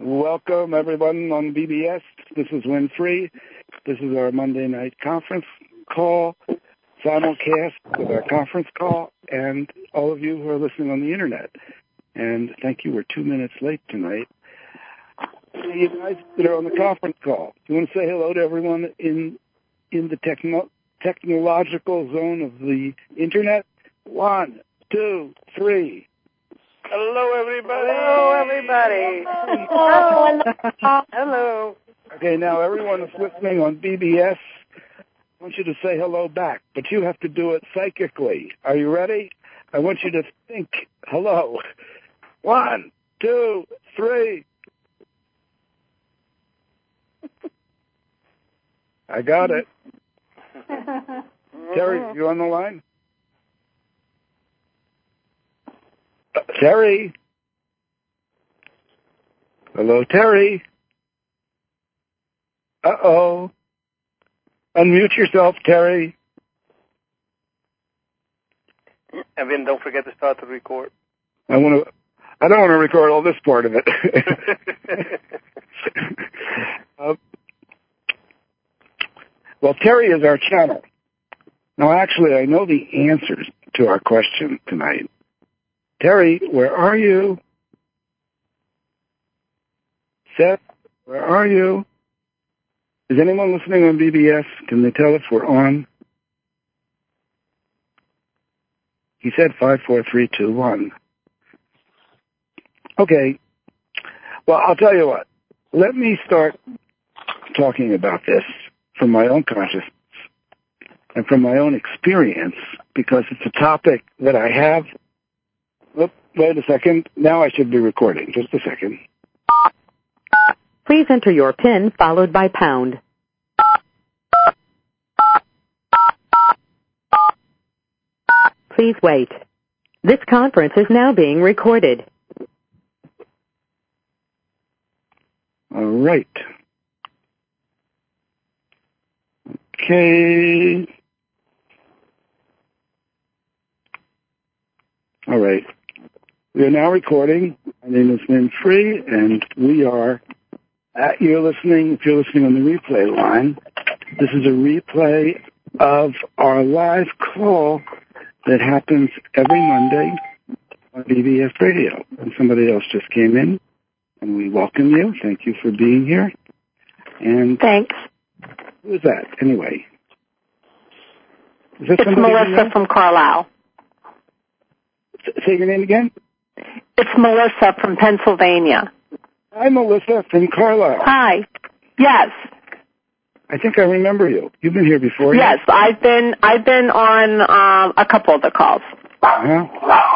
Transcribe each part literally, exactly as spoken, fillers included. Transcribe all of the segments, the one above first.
Welcome, everyone, on B B S. This is Win Free. This is our Monday night conference call, simulcast with our conference call, and all of you who are listening on the Internet. And thank you, we're two minutes late tonight. You guys that are on the conference call, you want to say hello to everyone in in the techno- technological zone of the Internet? One, two, three. Hello, everybody. Hello, everybody. Hello. Hello. Okay, now everyone is listening on B B S. I want you to say hello back, but you have to do it psychically. Are you ready? I want you to think hello. One, two, three. I got it. Terry, you on the line? Uh, Terry? Hello, Terry? Uh-oh. Unmute yourself, Terry. And then don't forget to start the record. I want to. I don't want to record all this part of it. uh, well, Terry is our channel. Now, actually, I know the answers to our question tonight. Terry, where are you? Seth, where are you? Is anyone listening on B B S? Can they tell if we're on? He said five, four, three, two, one. Okay. Well, I'll tell you what. Let me start talking about this from my own consciousness and from my own experience, because it's a topic that I have. Oop, wait a second. Now I should be recording. Just a second. Please enter your PIN followed by pound. Please wait. This conference is now being recorded. All right. Okay. All right. We are now recording. My name is Win Free, and we are at you're listening. If you're listening on the replay line, this is a replay of our live call that happens every Monday on B B S Radio. And somebody else just came in, and we welcome you. Thank you for being here. And Thanks. Who is that, anyway? Is that It's Melissa from Carlisle. Say your name again? It's Melissa from Pennsylvania. Hi, Melissa from Carlisle. Hi. Yes. I think I remember you. You've been here before. Yes, yeah? I've been I've been on um, a couple of the calls. Uh-huh.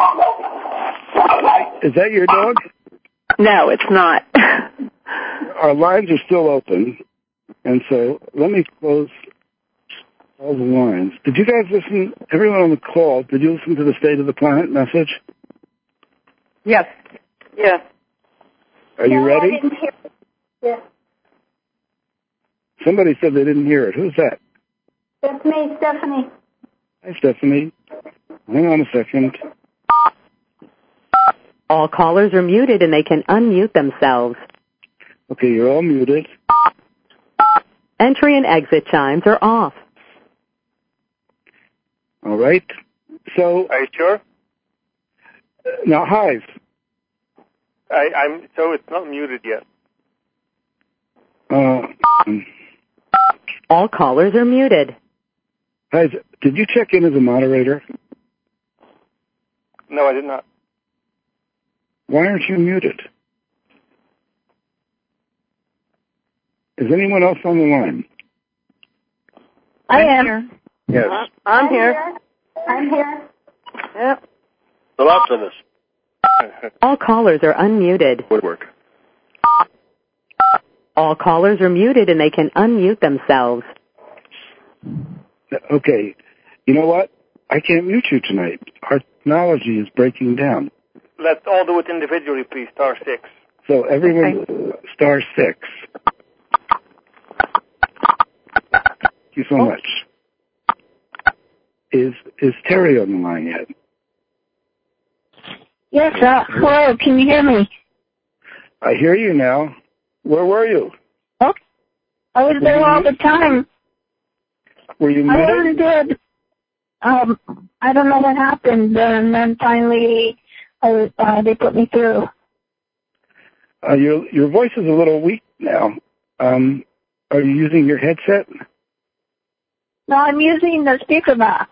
Is that your dog? No, it's not. Our lines are still open, and so let me close all the lines. Did you guys listen, everyone on the call, did you listen to the State of the Planet message? Yes. Yes. Are you no, ready? I didn't hear it. Yes. Somebody said they didn't hear it. Who's that? That's me, Stephanie. Hi, Stephanie. Hang on a second. All callers are muted and they can unmute themselves. Okay, you're all muted. Entry and exit chimes are off. All right. So. Are you sure? Uh, now, Hive. I, I'm so it's not muted yet. Uh, All callers are muted. Hive, did you check in as a moderator? No, I did not. Why aren't you muted? Is anyone else on the line? I am. Yes. I'm, I'm here. here. I'm here. Yep. The lots of us. All callers are unmuted. Woodwork. All callers are muted and they can unmute themselves. Okay. You know what? I can't mute you tonight. Our technology is breaking down. Let's all do it individually, please. Star six. So everyone, Okay. star six. Thank you so Oh. much. Is is Terry on the line yet? Yes, uh, hello, can you hear me? I hear you now. Where were you? Oh, I was there all the time. Were you I muted? wasn't good. Um, I don't know what happened, and then finally I was, uh, they put me through. Uh, your your voice is a little weak now. Um, are you using your headset? No, I'm using the speaker box.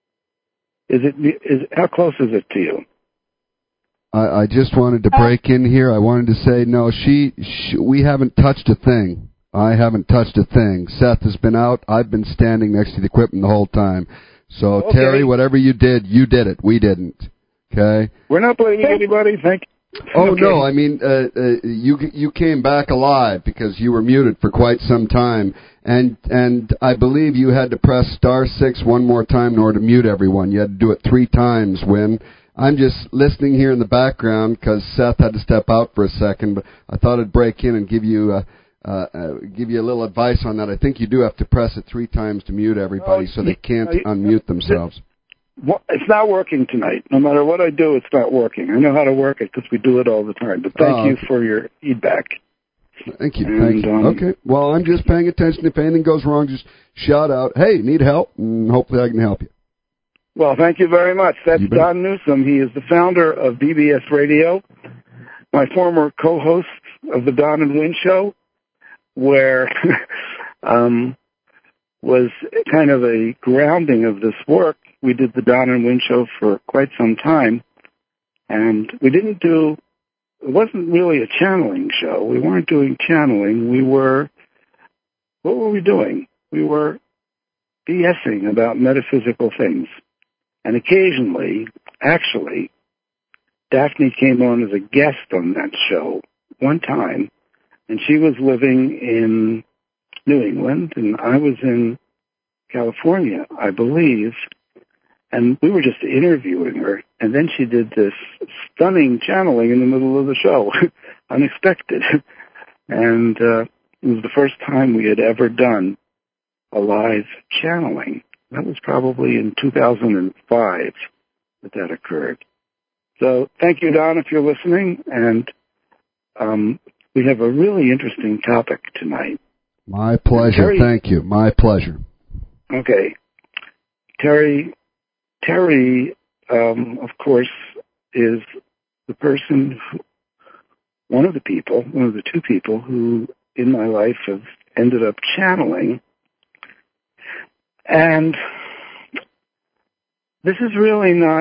Is it is how close is it to you? I, I just wanted to break in here. I wanted to say no. She, she we haven't touched a thing. I haven't touched a thing. Seth has been out. I've been standing next to the equipment the whole time. So Okay. Terry, whatever you did, you did it. We didn't. Okay. We're not blaming anybody. Thank you. Oh Okay. no, I mean uh, uh, you you came back alive because you were muted for quite some time, and and I believe you had to press star six one more time in order to mute everyone. You had to do it three times. When I'm just listening here in the background because Seth had to step out for a second, but I thought I'd break in and give you uh, uh, uh, give you a little advice on that. I think you do have to press it three times to mute everybody, Oh, so they can't you- unmute themselves. Well, it's not working tonight. No matter what I do, it's not working. I know how to work it because we do it all the time. But thank Oh, you okay. for your feedback. Thank you. And, Thank you. um, Okay. Well, I'm just paying attention. If anything goes wrong, just shout out, hey, need help? And hopefully I can help you. Well, thank you very much. That's You bet. Don Newsom. He is the founder of B B S Radio, my former co-host of the Don and Win Show, where um, was kind of a grounding of this work. We did the Don and Win Show for quite some time, and we didn't do, it wasn't really a channeling show. We weren't doing channeling. We were, what were we doing? We were BSing about metaphysical things. And occasionally, actually, Daphne came on as a guest on that show one time, and she was living in New England, and I was in California, I believe, and we were just interviewing her, and then she did this stunning channeling in the middle of the show, unexpected, and uh, it was the first time we had ever done a live channeling. That was probably in two thousand five that that occurred. So thank you, Don, if you're listening, and um, we have a really interesting topic tonight. My pleasure. Terry, Thank you. My pleasure. Okay. Terry, Terry, um, of course, is the person, who, one of the people, one of the two people who in my life have ended up channeling. And this is really not,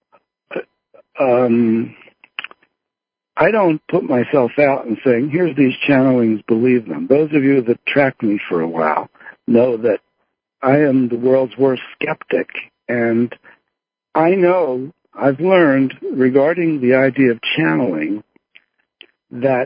um, I don't put myself out and saying, here's these channelings, believe them. Those of you that track me for a while know that I am the world's worst skeptic, and I know, I've learned regarding the idea of channeling that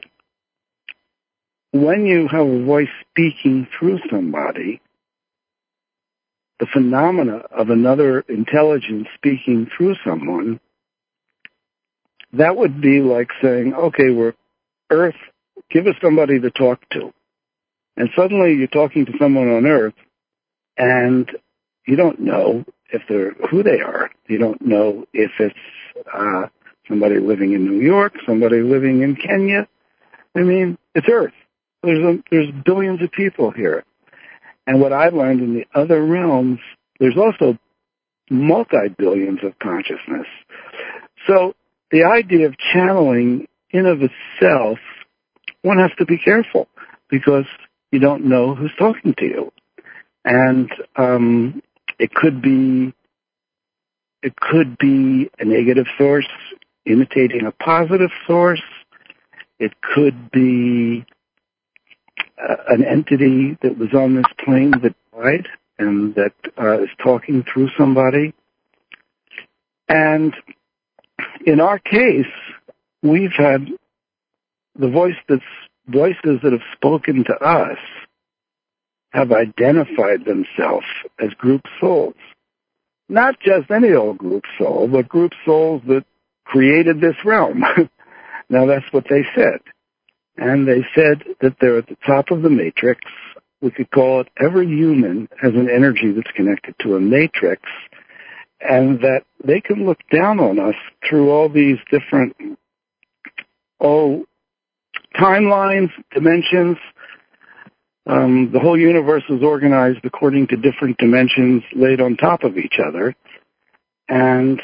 when you have a voice speaking through somebody, the phenomena of another intelligence speaking through someone, that would be like saying, okay, we're Earth, give us somebody to talk to. And suddenly you're talking to someone on Earth, and you don't know if they're who they are. You don't know if it's uh, somebody living in New York, somebody living in Kenya. I mean, it's Earth. There's a, there's billions of people here. And what I've learned in the other realms, there's also multi-billions of consciousness. So the idea of channeling in of itself, one has to be careful because you don't know who's talking to you. And um, it could be it could be a negative source imitating a positive source. It could be uh, an entity that was on this plane that died and that uh, is talking through somebody. And in our case, we've had the voice that's voices that have spoken to us have identified themselves as group souls. Not just any old group soul, but group souls that created this realm. Now that's what they said. And they said that they're at the top of the matrix. We could call it every human has an energy that's connected to a matrix, and that they can look down on us through all these different, oh, timelines, dimensions. Um, the whole universe is organized according to different dimensions laid on top of each other. And,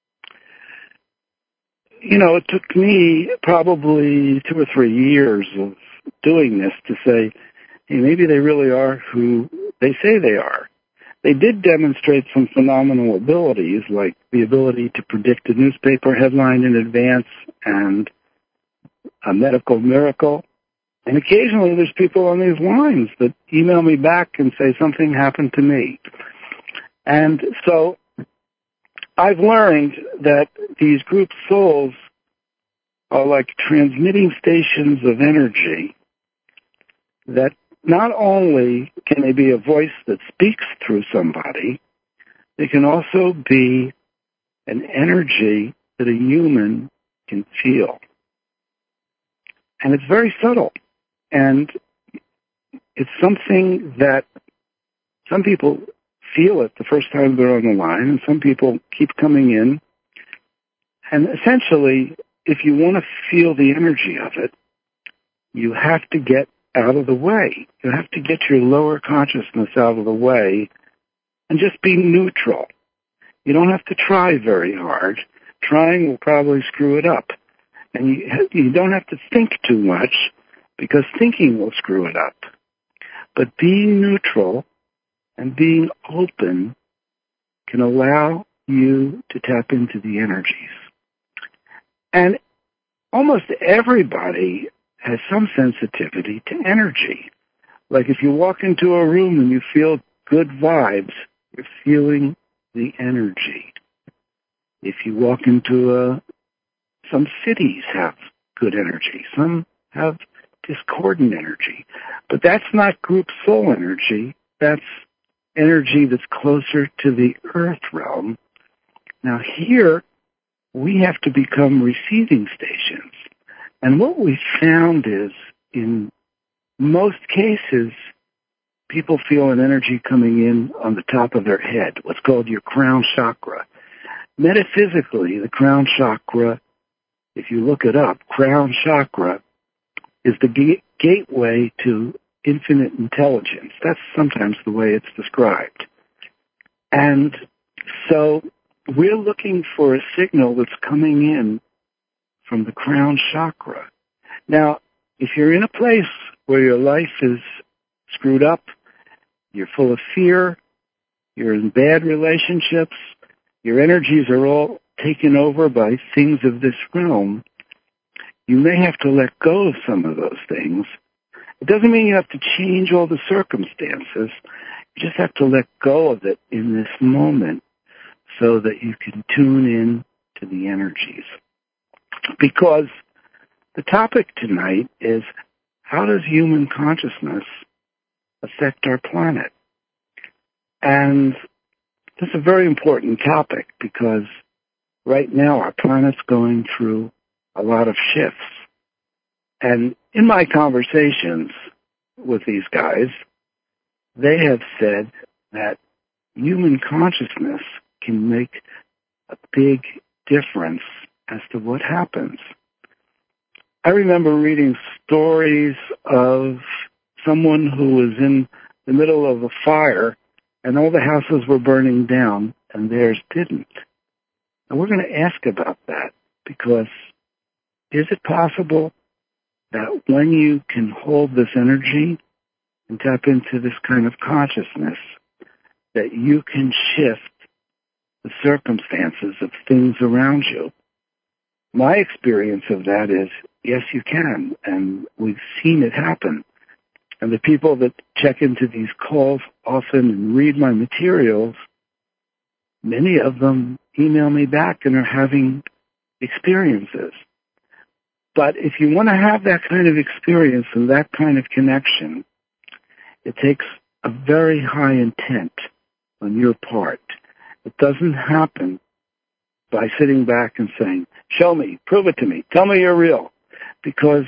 you know, it took me probably two or three years of doing this to say, hey, maybe they really are who they say they are. They did demonstrate some phenomenal abilities, like the ability to predict a newspaper headline in advance and a medical miracle. And occasionally there's people on these lines that email me back and say something happened to me. And so I've learned that these group souls are like transmitting stations of energy that not only can they be a voice that speaks through somebody, they can also be an energy that a human can feel. And it's very subtle. And it's something that some people feel it the first time they're on the line, and some people keep coming in. And essentially, if you want to feel the energy of it, you have to get out of the way. You have to get your lower consciousness out of the way and just be neutral. You don't have to try very hard. Trying will probably screw it up. And you, you don't have to think too much, because thinking will screw it up. But being neutral and being open can allow you to tap into the energies. And almost everybody has some sensitivity to energy. Like if you walk into a room and you feel good vibes, you're feeling the energy. If you walk into a, some cities have good energy, some have discordant energy. But that's not group soul energy. That's energy that's closer to the earth realm. Now here, we have to become receiving stations. And what we found is, in most cases, people feel an energy coming in on the top of their head, what's called your crown chakra. Metaphysically, the crown chakra, if you look it up, crown chakra is the ga- gateway to infinite intelligence. That's sometimes the way it's described. And so we're looking for a signal that's coming in from the crown chakra. Now, if you're in a place where your life is screwed up, you're full of fear, you're in bad relationships, your energies are all taken over by things of this realm, you may have to let go of some of those things. It doesn't mean you have to change all the circumstances. You just have to let go of it in this moment so that you can tune in to the energies. Because the topic tonight is, how does human consciousness affect our planet? And this is a very important topic because right now our planet's going through a lot of shifts. And in my conversations with these guys, they have said that human consciousness can make a big difference as to what happens. I remember reading stories of someone who was in the middle of a fire and all the houses were burning down and theirs didn't. And we're going to ask about that, because is it possible that when you can hold this energy and tap into this kind of consciousness, that you can shift the circumstances of things around you? My experience of that is, yes, you can, and we've seen it happen. And the people that check into these calls often and read my materials, many of them email me back and are having experiences. But if you want to have that kind of experience and that kind of connection, it takes a very high intent on your part. It doesn't happen by sitting back and saying, show me, prove it to me, tell me you're real. Because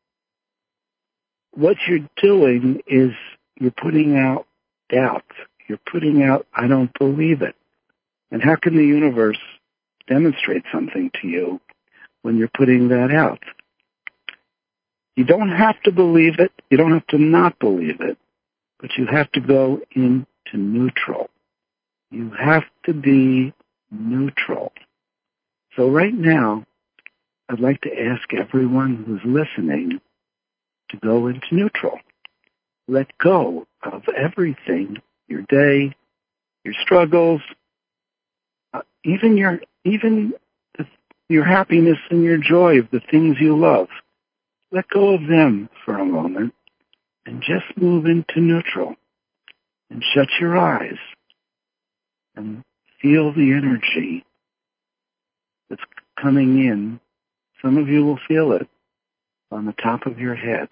what you're doing is you're putting out doubt. You're putting out, I don't believe it. And how can the universe demonstrate something to you when you're putting that out? You don't have to believe it. You don't have to not believe it. But you have to go into neutral. You have to be neutral. So right now, I'd like to ask everyone who's listening to go into neutral. Let go of everything, your day, your struggles, uh, even your even the, your happiness and your joy of the things you love. Let go of them for a moment and just move into neutral and shut your eyes and feel the energy that's coming in. Some of you will feel it on the top of your head.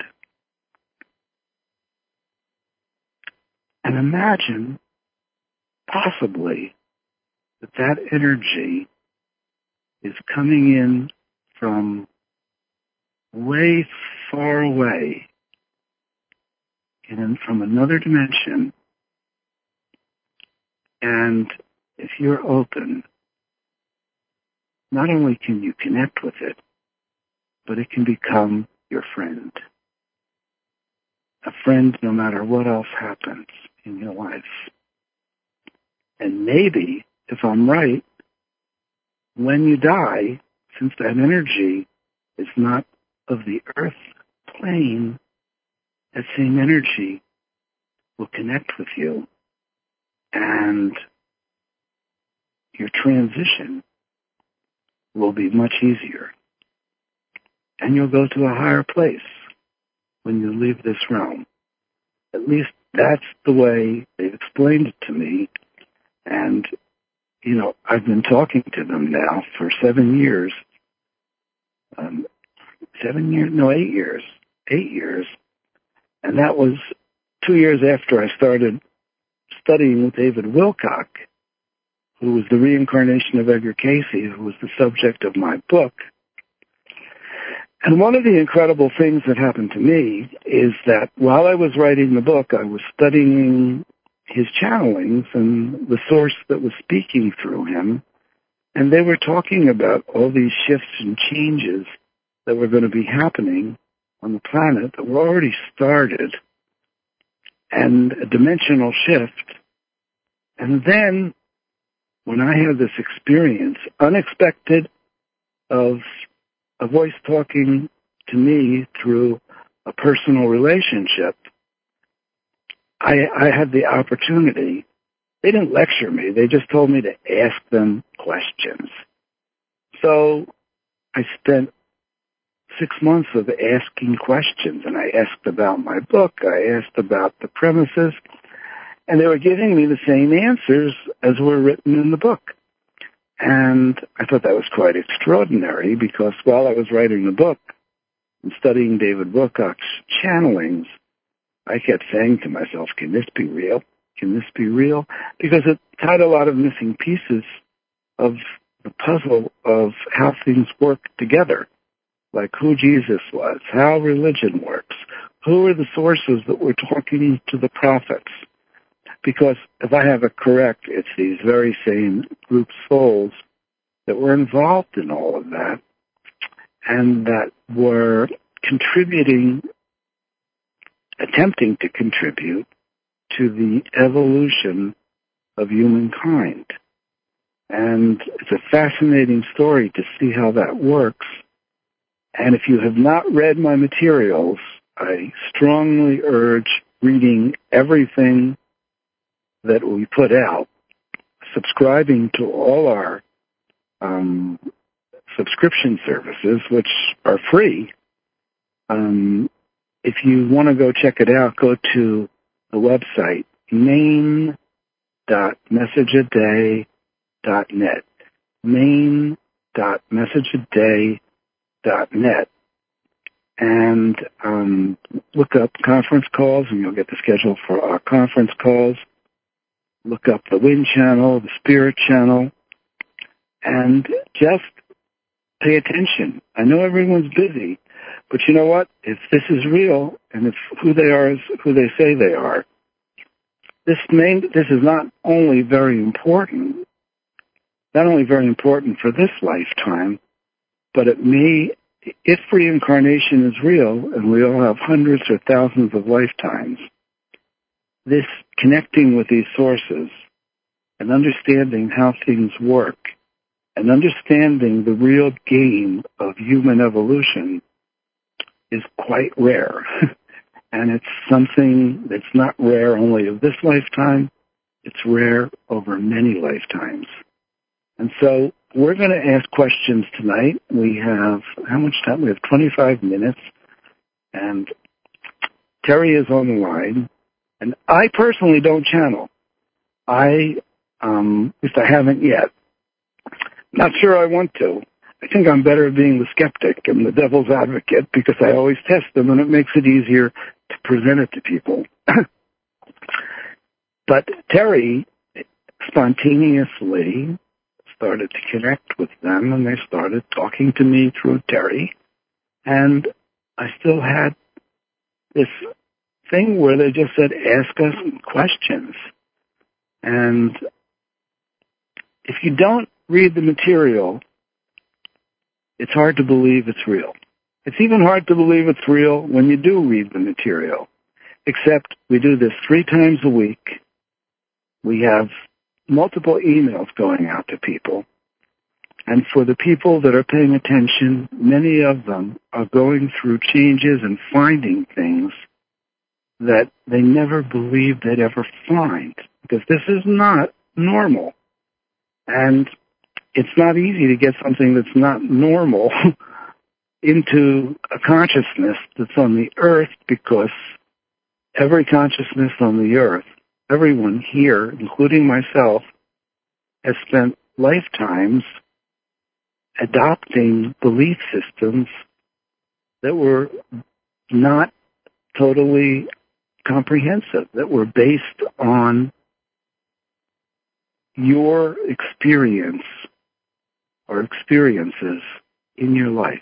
And imagine possibly that that energy is coming in from way far away and from another dimension. And if you're open, not only can you connect with it, but it can become your friend. A friend no matter what else happens in your life. And maybe, if I'm right, when you die, since that energy is not of the earth plane, that same energy will connect with you, and your transition will be much easier. And you'll go to a higher place when you leave this realm. At least that's the way they've explained it to me. And, you know, I've been talking to them now for seven years. Um, seven years? No, eight years. Eight years. And that was two years after I started studying with David Wilcock, who was the reincarnation of Edgar Cayce, who was the subject of my book. And one of the incredible things that happened to me is that while I was writing the book, I was studying his channelings and the source that was speaking through him. And they were talking about all these shifts and changes that were going to be happening on the planet that were already started, and a dimensional shift. And then when I had this experience, unexpected, of a voice talking to me through a personal relationship, I, I had the opportunity. They didn't lecture me. They just told me to ask them questions. So I spent six months of asking questions, and I asked about my book. I asked about the premises, and they were giving me the same answers as were written in the book. And I thought that was quite extraordinary, because while I was writing the book and studying David Wilcock's channelings, I kept saying to myself, can this be real? Can this be real? Because it had a lot of missing pieces of the puzzle of how things work together, like who Jesus was, how religion works, who are the sources that were talking to the prophets. Because if I have it correct, it's these very same group souls that were involved in all of that and that were contributing, attempting to contribute to the evolution of humankind. And it's a fascinating story to see how that works. And if you have not read my materials, I strongly urge reading everything that we put out, subscribing to all our um, subscription services, which are free. Um, if you want to go check it out, go to the website, main dot message a day dot net, main dot message a day dot net, and um, look up conference calls, and you'll get the schedule for our conference calls. Look up the Wind Channel, the Spirit Channel, and just pay attention. I know everyone's busy, but you know what? If this is real, and if who they are is who they say they are, this main, this is not only very important, not only very important for this lifetime, but it may if reincarnation is real, and we all have hundreds or thousands of lifetimes, this connecting with these sources and understanding how things work and understanding the real game of human evolution is quite rare. And it's something that's not rare only of this lifetime. It's rare over many lifetimes. And so we're going to ask questions tonight. We have, how much time? We have twenty-five minutes. And Terry is on the line. And I personally don't channel. I, um, at least I haven't yet. Not sure I want to. I think I'm better at being the skeptic and the devil's advocate because I always test them and it makes it easier to present it to people. But Terry spontaneously started to connect with them and they started talking to me through Terry. And I still had this thing where they just said, ask us questions. And if you don't read the material, it's hard to believe it's real. It's even hard to believe it's real when you do read the material. Except we do this three times a week. We have multiple emails going out to people. And for the people that are paying attention, many of them are going through changes and finding things that they never believed they'd ever find. Because this is not normal. And it's not easy to get something that's not normal into a consciousness that's on the earth, because every consciousness on the earth, everyone here, including myself, has spent lifetimes adopting belief systems that were not totally comprehensive, that were based on your experience or experiences in your life.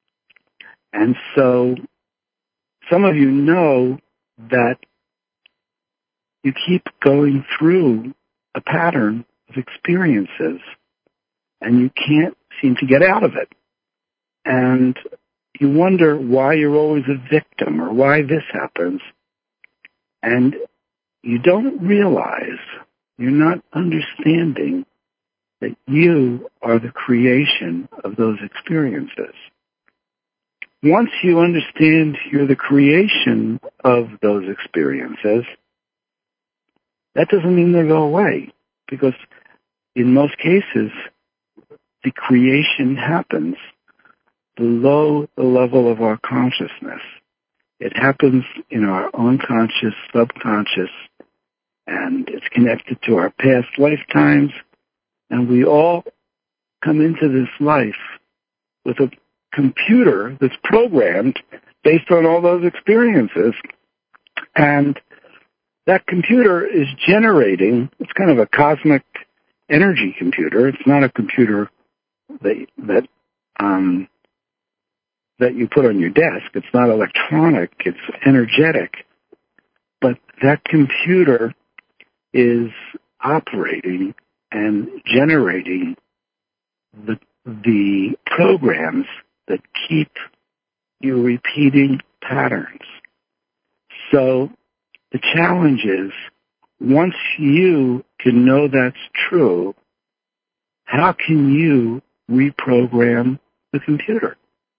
And so some of you know that you keep going through a pattern of experiences and you can't seem to get out of it. And you wonder why you're always a victim or why this happens. And you don't realize, you're not understanding that you are the creation of those experiences. Once you understand you're the creation of those experiences, that doesn't mean they go away, because in most cases, the creation happens below the level of our consciousness. It happens in our unconscious, subconscious, and it's connected to our past lifetimes. And we all come into this life with a computer that's programmed based on all those experiences. And that computer is generating, it's kind of a cosmic energy computer. It's not a computer that, that, um, that you put on your desk. It's not electronic. It's energetic. But that computer is operating and generating the, the programs that keep you repeating patterns. So the challenge is, once you can know that's true, how can you reprogram the computer?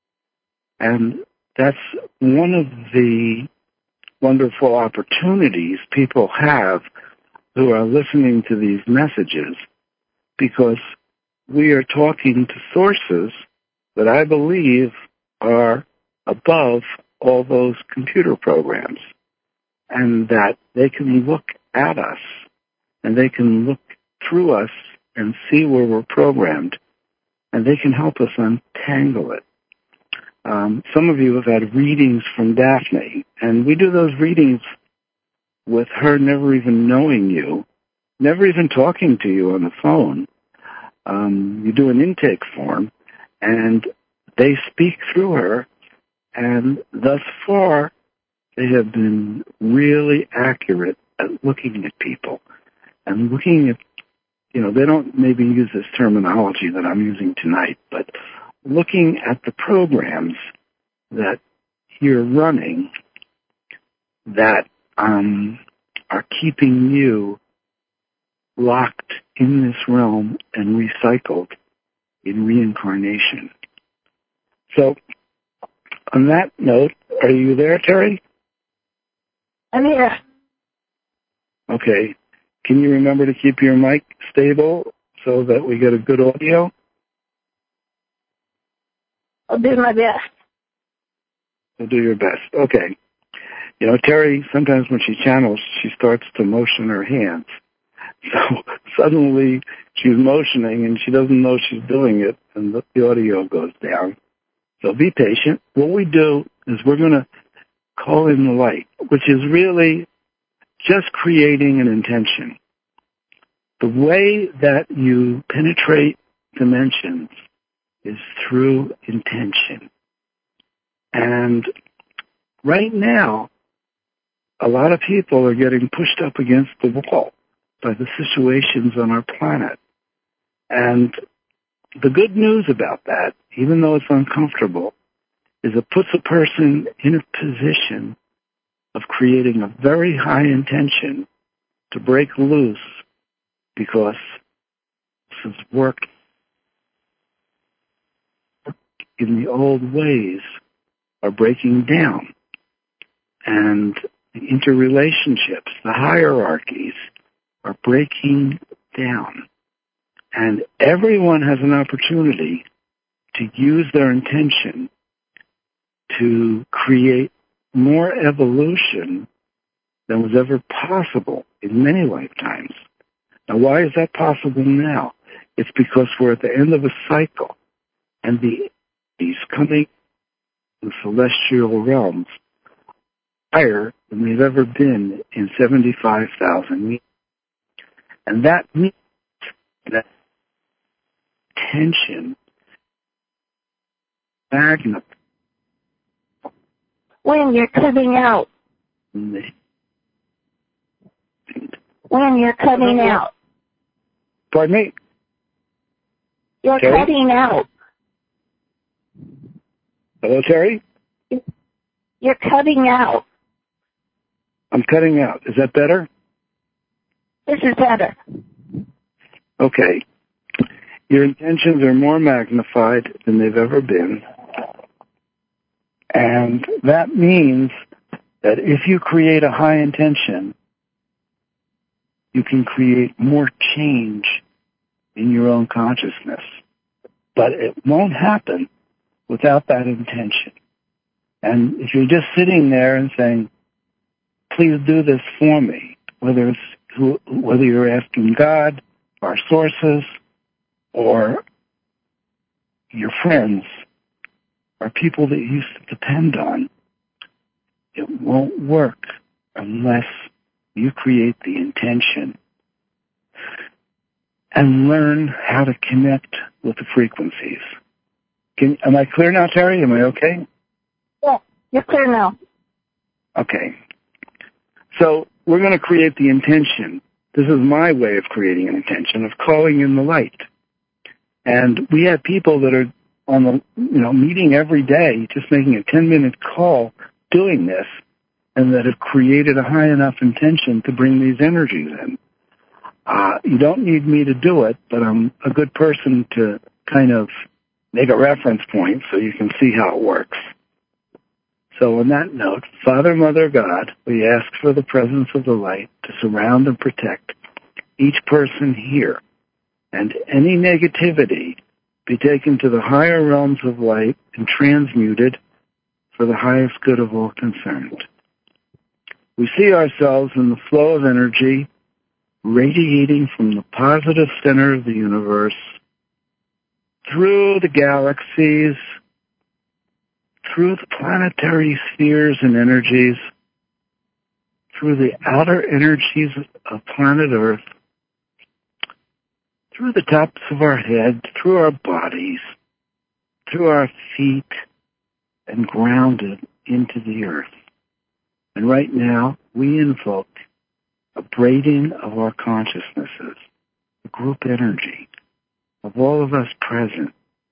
And that's one of the wonderful opportunities people have who are listening to these messages, because we are talking to sources that I believe are above all those computer programs, and that they can look at us and they can look through us and see where we're programmed, and they can help us untangle it. Um, some of you have had readings from Daphne, and we do those readings with her never even knowing you, never even talking to you on the phone. Um, you do an intake form, and they speak through her, and thus far, they have been really accurate at looking at people and looking at, you know, they don't maybe use this terminology that I'm using tonight, but looking at the programs that you're running that um, are keeping you locked in this realm and recycled in reincarnation. So, on that note, are you there, Terry? I'm here. Okay. Can you remember to keep your mic stable so that we get a good audio? I'll do my best. So do your best. Okay. You know, Terry, sometimes when she channels, she starts to motion her hands. So suddenly she's motioning and she doesn't know she's doing it, and the, the audio goes down. So be patient. What we do is we're going to call in the light, which is really just creating an intention. The way that you penetrate dimensions is through intention. And right now, a lot of people are getting pushed up against the wall by the situations on our planet. And the good news about that, even though it's uncomfortable, is it puts a person in a position of creating a very high intention to break loose, because this is work in the old ways are breaking down. And the interrelationships, the hierarchies are breaking down. And everyone has an opportunity to use their intention to create more evolution than was ever possible in many lifetimes. Now, why is that possible now? It's because we're at the end of a cycle, and the these coming in celestial realms higher than they've ever been in seventy-five thousand years. And that means that tension magnet. When you're cutting out. When you're cutting out. Pardon me? You're Terry? cutting out. Hello, Terry? You're cutting out. I'm cutting out. Is that better? This is better. Okay. Your intentions are more magnified than they've ever been. And that means that if you create a high intention, you can create more change in your own consciousness. But it won't happen without that intention. And if you're just sitting there and saying, please do this for me, whether it's who, whether you're asking God, our sources, or your friends, or people that you used to depend on, it won't work unless you create the intention and learn how to connect with the frequencies. Can, am I clear now, Terry? Am I okay? Yeah, you're clear now. Okay. So we're going to create the intention. This is my way of creating an intention, of calling in the light. And we have people that are on the, you know, meeting every day, just making a ten-minute call, doing this, and that have created a high enough intention to bring these energies in. Uh, you don't need me to do it, but I'm a good person to kind of make a reference point so you can see how it works. So on that note, Father, Mother, God, we ask for the presence of the light to surround and protect each person here, and any negativity be taken to the higher realms of light and transmuted for the highest good of all concerned. We see ourselves in the flow of energy radiating from the positive center of the universe through the galaxies, through the planetary spheres and energies, through the outer energies of planet Earth, through the tops of our head, through our bodies, through our feet, and grounded into the earth. And right now, we invoke a braiding of our consciousnesses, a group energy of all of us present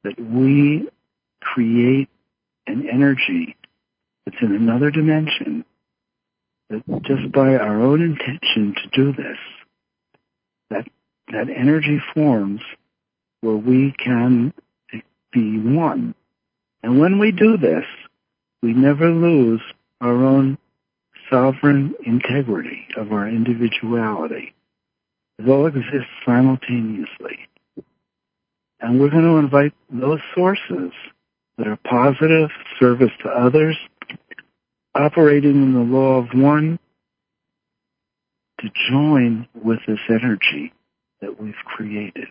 that we create an energy that's in another dimension, that just by our own intention to do this, that that energy forms where we can be one. And when we do this, we never lose our own sovereign integrity of our individuality. It all exists simultaneously. And we're going to invite those sources that are positive, service to others, operating in the law of one, to join with this energy that we've created.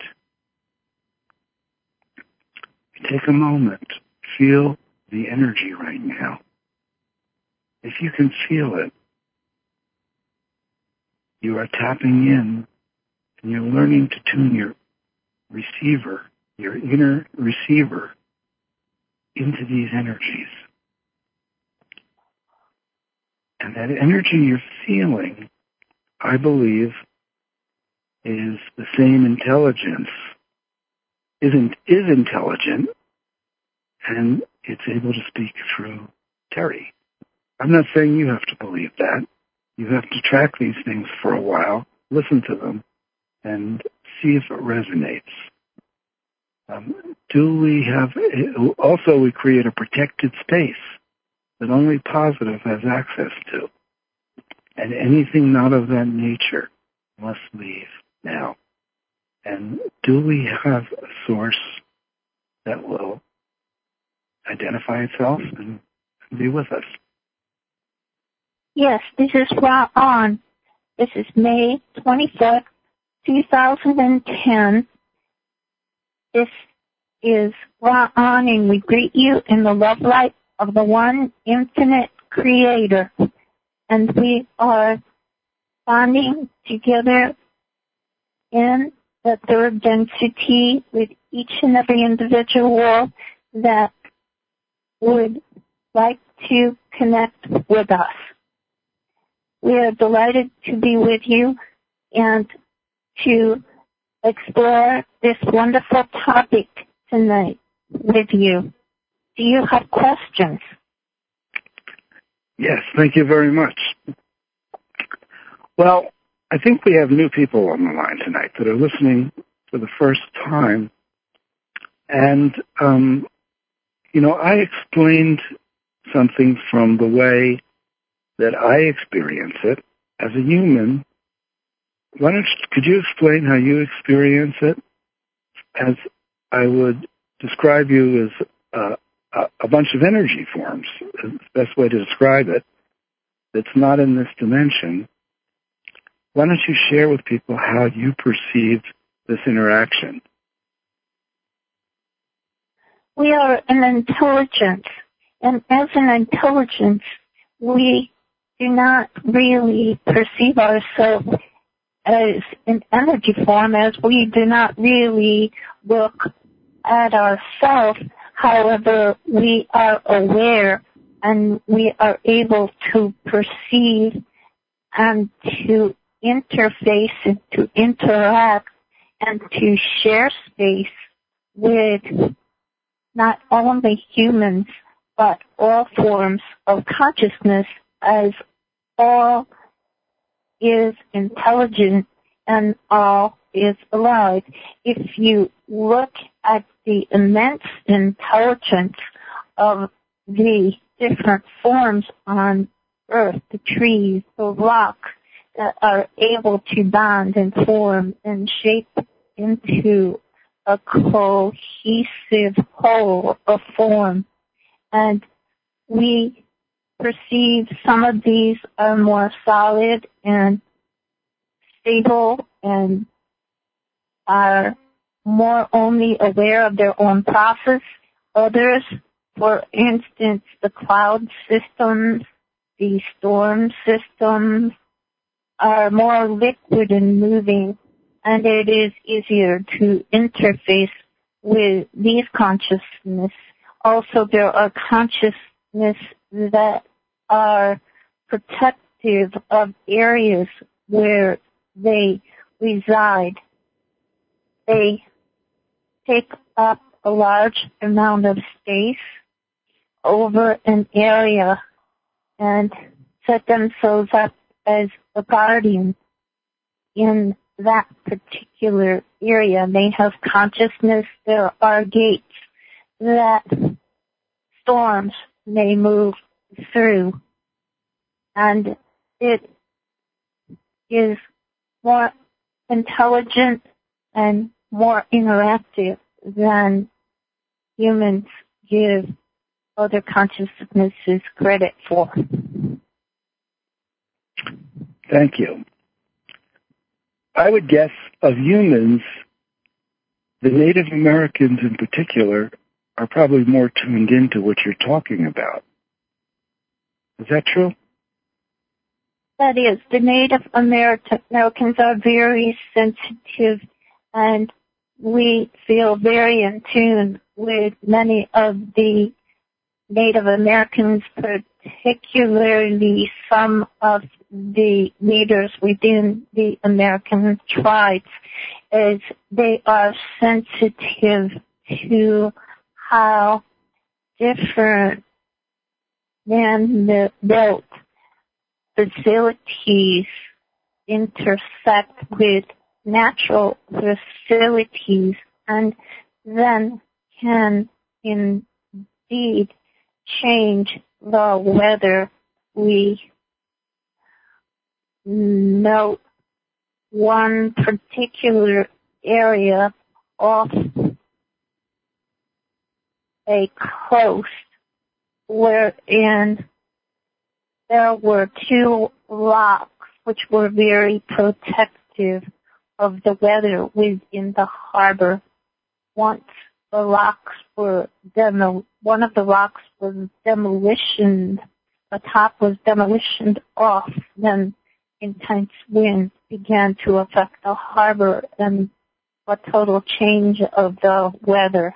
Take a moment, feel the energy right now. If you can feel it, you are tapping in and you're learning to tune your receiver, your inner receiver, into these energies. And that energy you're feeling, I believe, is the same intelligence, isn't is intelligent, and it's able to speak through Terry. I'm not saying you have to believe that. You have to track these things for a while, listen to them, and see if it resonates. Um, do we have, also we create a protected space that only positive has access to. And anything not of that nature must leave now. And do we have a source that will identify itself and be with us? Yes, this is Ra On. This is May twenty-fifth, two thousand ten. This is Ra On, and we greet you in the love light of the one infinite creator. And we are bonding together in the third density with each and every individual that would like to connect with us. We are delighted to be with you and to explore this wonderful topic tonight with you. Do you have questions? Yes, thank you very much. Well, I think we have new people on the line tonight that are listening for the first time. And, um, you know, I explained something from the way that I experience it as a human. Why don't you, could you explain how you experience it? As I would describe you as uh, a, a bunch of energy forms, is the best way to describe it, that's not in this dimension. Why don't you share with people how you perceive this interaction? We are an intelligence, and as an intelligence, we do not really perceive ourselves as an energy form, as we do not really look at ourselves. However, we are aware and we are able to perceive and to interface and to interact and to share space with not only humans, but all forms of consciousness, as all is intelligent and all is alive. If you look at the immense intelligence of the different forms on Earth, the trees, the rocks that are able to bond and form and shape into a cohesive whole of form. And we perceive some of these are more solid and stable and are more only aware of their own process. Others, for instance, the cloud systems, the storm systems, are more liquid and moving, and it is easier to interface with these consciousness. Also, there are consciousness that are protective of areas where they reside. They take up a large amount of space over an area and set themselves up as a guardian in that particular area. They have consciousness. There are gates that storms may move through, and it is more intelligent and more interactive than humans give other consciousnesses credit for. Thank you. I would guess of humans, the Native Americans in particular are probably more tuned into what you're talking about. Is that true? That is. The Native America- Americans are very sensitive, and we feel very in tune with many of the Native Americans, particularly some of the leaders within the American tribes, as they are sensitive to how different man-built facilities intersect with natural facilities, and then can indeed change the weather. We note one particular area off a coast wherein there were two rocks which were very protective of the weather within the harbor. Once the rocks were demo, one of the rocks was demolitioned, the top was demolitioned off, then intense wind began to affect the harbor and a total change of the weather.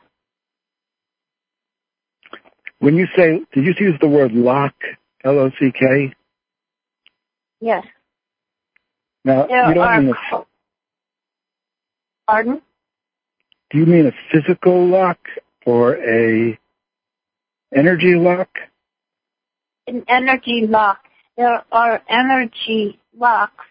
When you say, did you use the word lock, L O C K? Yes. Now, There you don't are, mean a, pardon? do you mean a physical lock or a energy lock? An energy lock. There are energy locks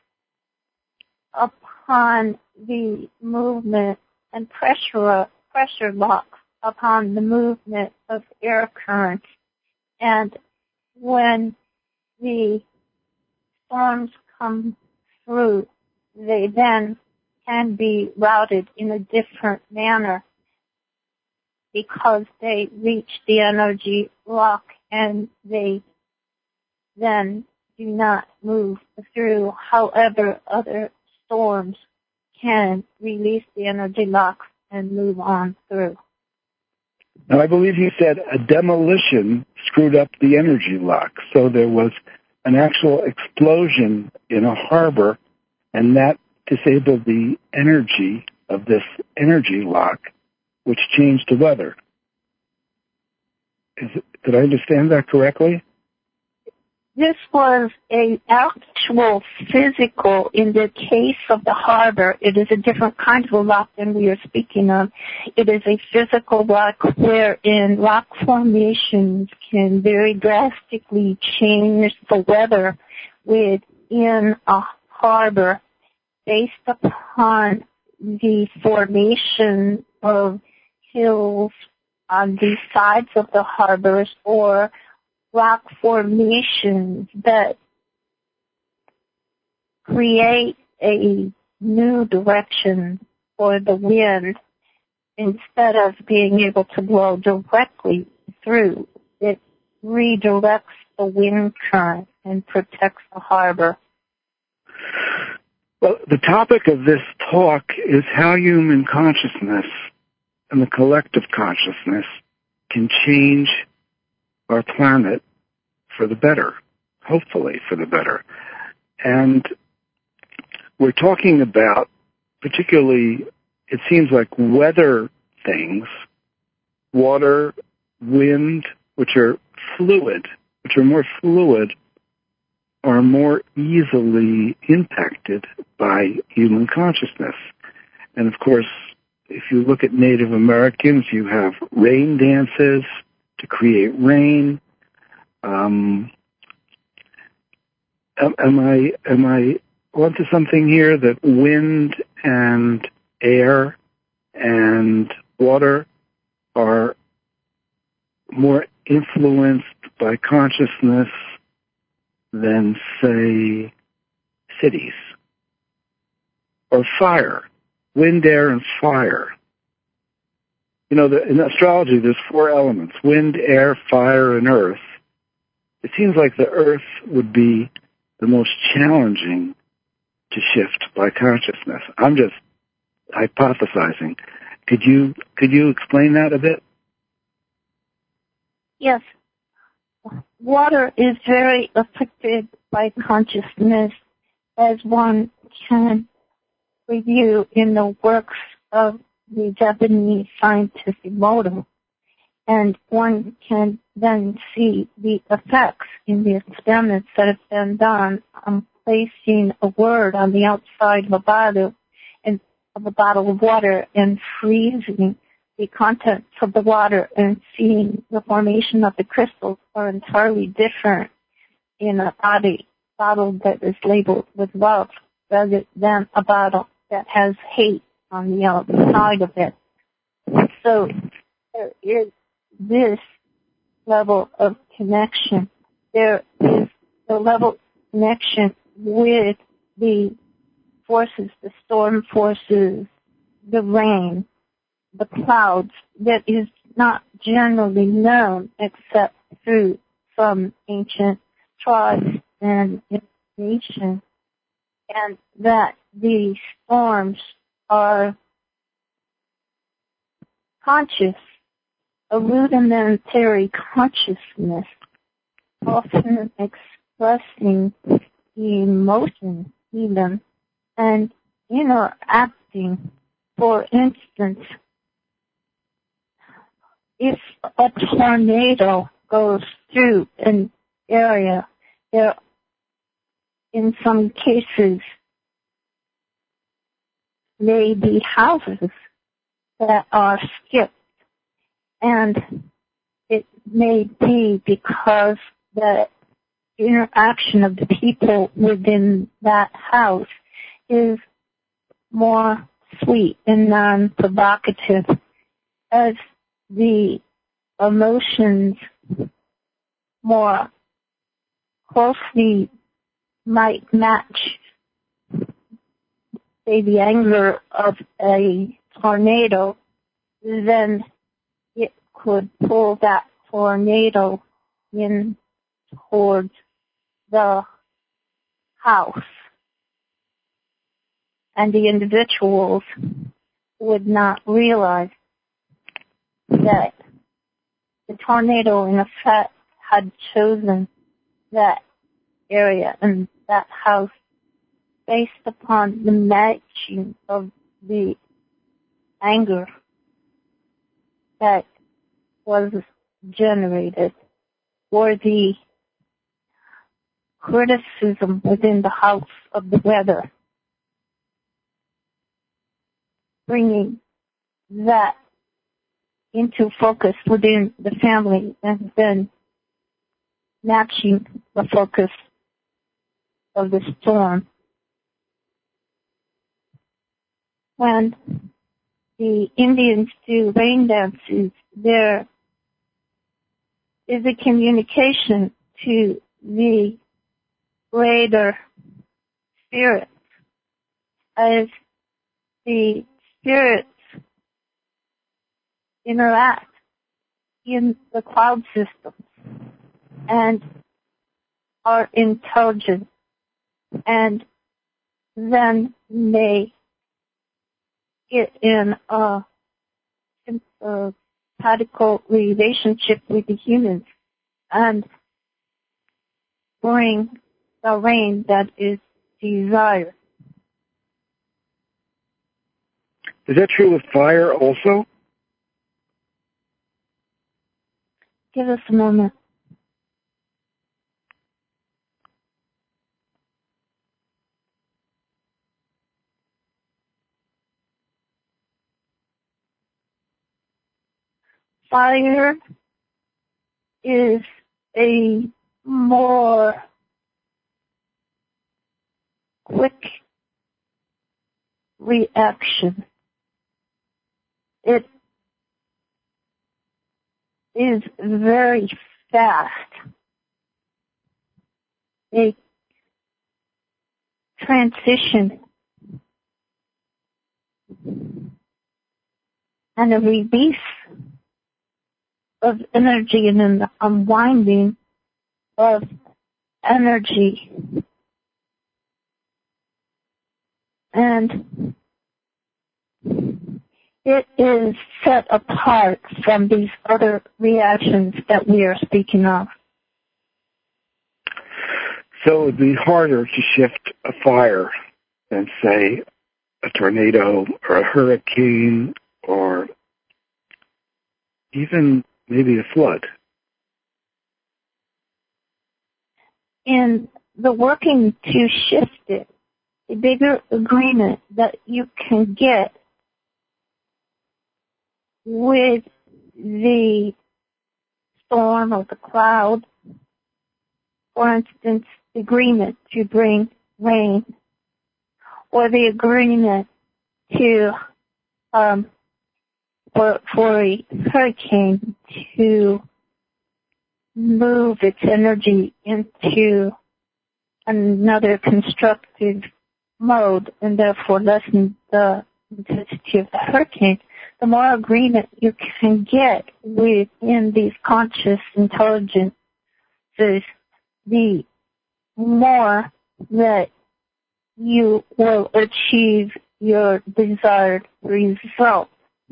upon the movement and pressure pressure locks upon the movement of air currents. And when the storms come through, they then can be routed in a different manner because they reach the energy lock and they then do not move through. However, other storms can release the energy lock and move on through. Now, I believe you said a demolition screwed up the energy lock. So there was an actual explosion in a harbor, and that disabled the energy of this energy lock, which changed the weather. Is it, did I understand that correctly? This was a actual physical, in the case of the harbor, it is a different kind of a lock than we are speaking of. It is a physical lock wherein rock formations can very drastically change the weather within a harbor based upon the formation of hills on the sides of the harbors or rock formations that create a new direction for the wind instead of being able to blow directly through. It redirects the wind current and protects the harbor. Well, the topic of this talk is how human consciousness and the collective consciousness can change our planet for the better, hopefully for the better. And we're talking about particularly, it seems like weather things, water, wind, which are fluid, which are more fluid, are more easily impacted by human consciousness. And of course, if you look at Native Americans, you have rain dances to create rain. Um, am, am I am I onto something here that wind and air and water are more influenced by consciousness than, say, cities? Or fire, wind, air, and fire. You know, the, in astrology, there's four elements: wind, air, fire, and earth. It seems like the earth would be the most challenging to shift by consciousness. I'm just hypothesizing. Could you could you explain that a bit? Yes. Water is very affected by consciousness, as one can review in the works of the Japanese scientist Emoto. And one can then see the effects in the experiments that have been done on placing a word on the outside of a bottle and of a bottle of water and freezing the contents of the water and seeing the formation of the crystals are entirely different in a body, bottle that is labeled with love rather than a bottle that has hate on the outside of it. So there is this level of connection. There is the level of connection with the forces, the storm forces, the rain, the clouds, that is not generally known except through some ancient tribes and information, and that the storms are conscious, a rudimentary consciousness, often expressing emotion even, and interacting. For instance, if a tornado goes through an area, there, in some cases, may be houses that are skipped, and it may be because the interaction of the people within that house is more sweet and non-provocative, as the emotions more closely might match, say, the anger of a tornado, then it could pull that tornado in towards the house. And the individuals would not realize that the tornado, in effect, had chosen that area and that house based upon the matching of the anger that was generated, or the criticism within the house of the weather, bringing that into focus within the family and then matching the focus of the storm. When the Indians do rain dances, there is a communication to the greater spirits, as the spirits interact in the cloud systems and are intelligent, and then may get in a sympathetical relationship with the humans and bring the rain that is desired. Is that true with fire also? Give us a moment. fire is a more quick reaction. It is very fast. A transition and a release of energy and an unwinding of energy. And it is set apart from these other reactions that we are speaking of. So it would be harder to shift a fire than, say, a tornado or a hurricane or even maybe a flood. In the working to shift it, the bigger agreement that you can get with the storm or the cloud, for instance, the agreement to bring rain, or the agreement to um, for, for a hurricane to move its energy into another constructive mode and therefore lessen the intensity of the hurricane, the more agreement you can get within these conscious intelligences, the more that you will achieve your desired result.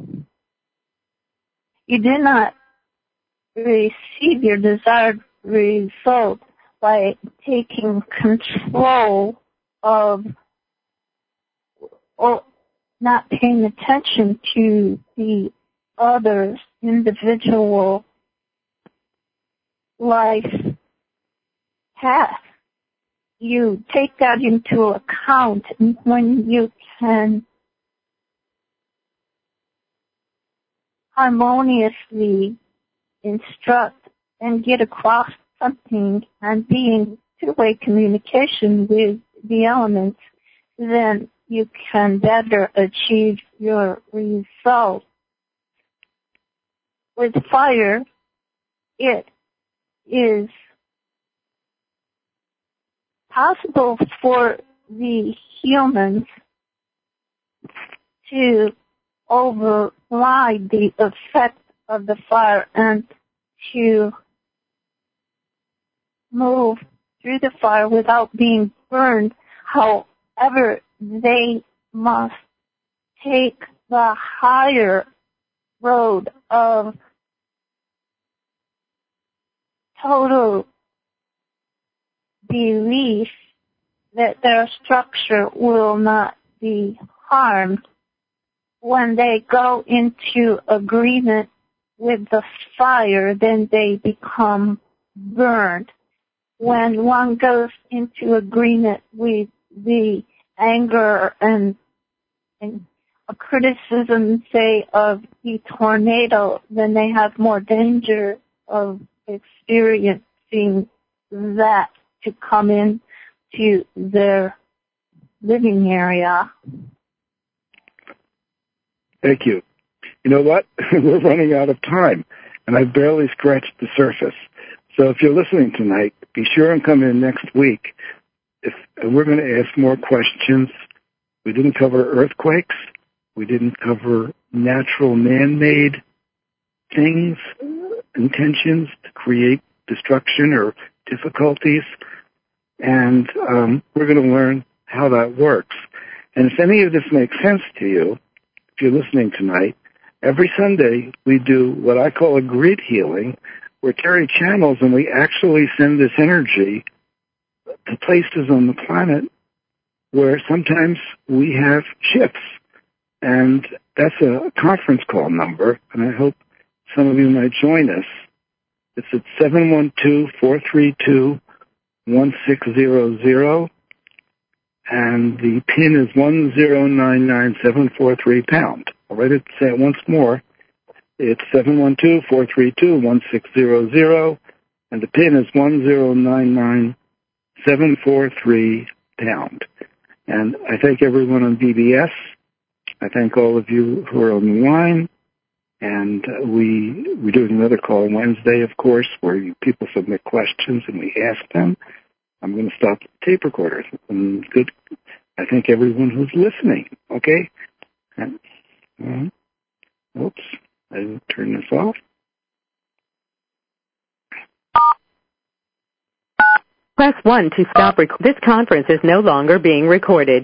You do not receive your desired result by taking control of or not paying attention to the other's individual life path. You take that into account, and when you can harmoniously instruct and get across something and be in two-way communication with the elements, then you can better achieve your result. With fire, it is possible for the humans to override the effect of the fire and to move through the fire without being burned. However, they must take the higher road of total belief that their structure will not be harmed. When they go into agreement with the fire, then they become burned. When one goes into agreement with the anger and, and a criticism, say, of the tornado, then they have more danger of experiencing that to come in to their living area. Thank you. You know what? We're running out of time, and I've barely scratched the surface. So if you're listening tonight, be sure and come in next week. If we're going to ask more questions. We didn't cover earthquakes. We didn't cover natural man-made things, intentions to create destruction or difficulties. And um, we're going to learn how that works. And if any of this makes sense to you, if you're listening tonight, every Sunday we do what I call a grid healing, where Terry channels and we actually send this energy to places on the planet where sometimes we have shifts. And that's a conference call number, and I hope some of you might join us. It's at seven one two, four three two, one six zero zero, and the pin is one zero nine nine seven four three pound. I'll write it, say it once more. It's seven one two, four three two, one six zero zero, and the PIN is one zero nine nine seven four three pound. And I thank everyone on B B S. I thank all of you who are on the line. And uh, we, we're doing another call Wednesday, of course, where you, people submit questions and we ask them. I'm going to stop the tape recorder. And good. I thank everyone who's listening. Okay? And, uh, oops. I will turn this off. Press one to stop. Rec- this conference is no longer being recorded.